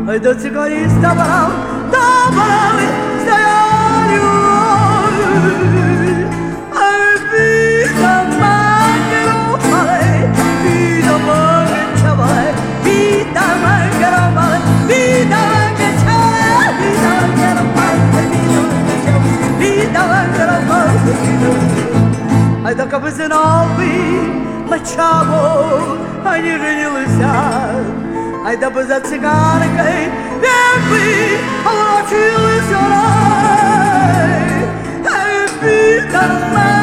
Ой, до цикорі ставарам, табарами стояли. Ой, біда мангеромале, біда мангечавале, біда мангеромале, біда мангечавале, біда мангеромале, біда мангеромале, біда мангеромале. Ай, так аби зинові мачамо, а не женилися. Ай, да би за цигаркой, якби влочилися рай. Ай, біда